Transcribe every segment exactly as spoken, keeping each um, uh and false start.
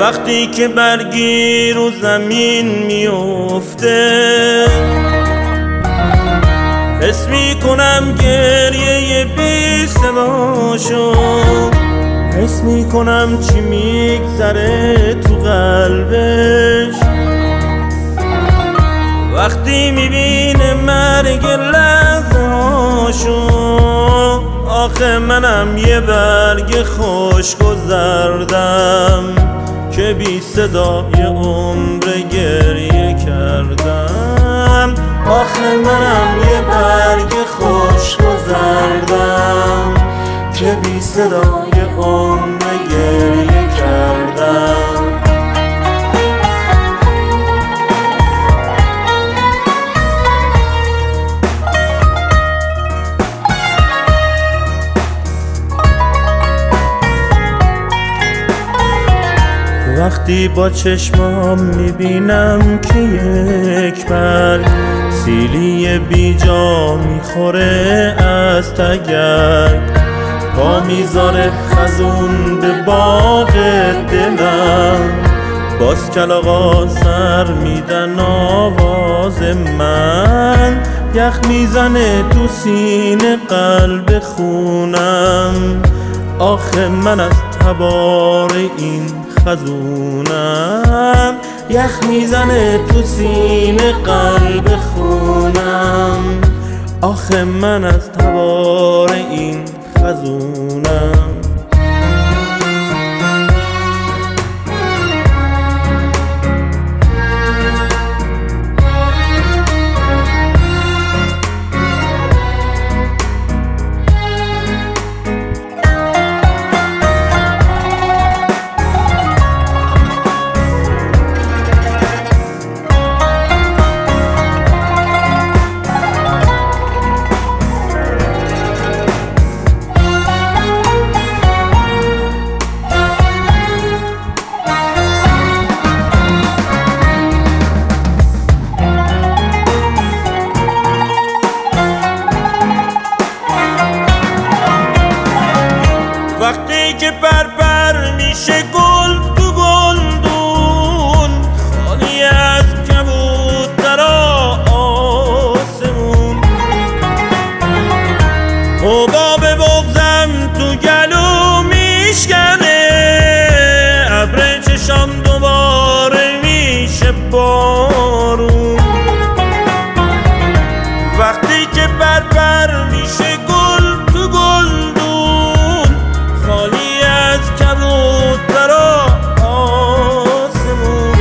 وقتی که برگی رو زمین میفته حس میکنم گریه بی صداشو، حس میکنم چی میگذره تو قلبش وقتی میبینه مرگ لحظه هاشو. آخه منم یه برگ خشک و زردم که بی صدای عمر گریه کردم. آخه منم یه برگ خشک و زردم که بی صدای عمر گریه کردم. وقتی با چشمام میبینم که یک برگ سیلی بی جا میخوره از تگرگ، پا میذاره خزون به باغ دلم، باز کلاغا سر میدن آواز من، یخ میزنه تو سینه قلب خونم. آخه من از تبار این خزونم، یخ میزنه تو سینه قلب خونم. آخه من از تبار این خزونم. وقتی که پرپر میشه گل تو گلدون، خالی از کبوترا آسمون، حباب بغضم تو گلو میشکنه، ابر چشام دوباره میشه بارون. وقتی که پرپر میشه گل تو گلدون، خالی از کبوترا آسمون،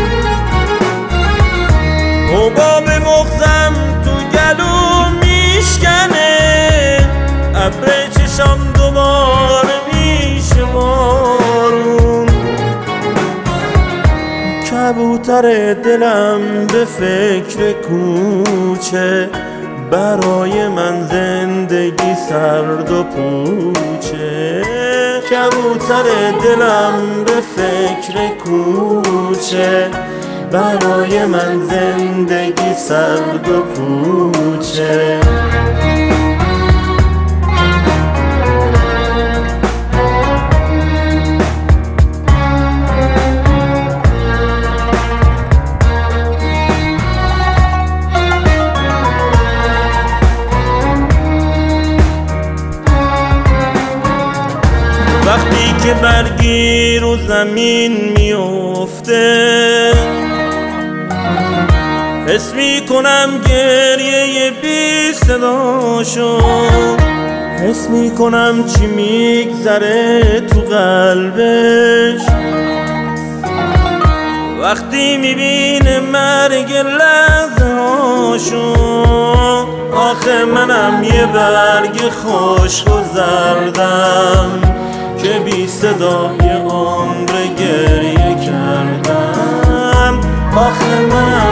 حباب مغزم تو گلو میشکنه، ابر چشام دوباره میشه بارون. کبوتر دلم به فکر کوچه، برای من زندگی سرد و پوچه. کبوتر دلم به فکر کوچه، برای من زندگی سرد و پوچه. وقتی که برگی رو زمین میفته حس میکنم گریه بی صداشو، حس میکنم چی میگذره تو قلبش وقتی میبینه مرگ لحظه هاشو. آخه منم یه برگ خشک و زردم که بی صدای عمر گریه کردم. آخه من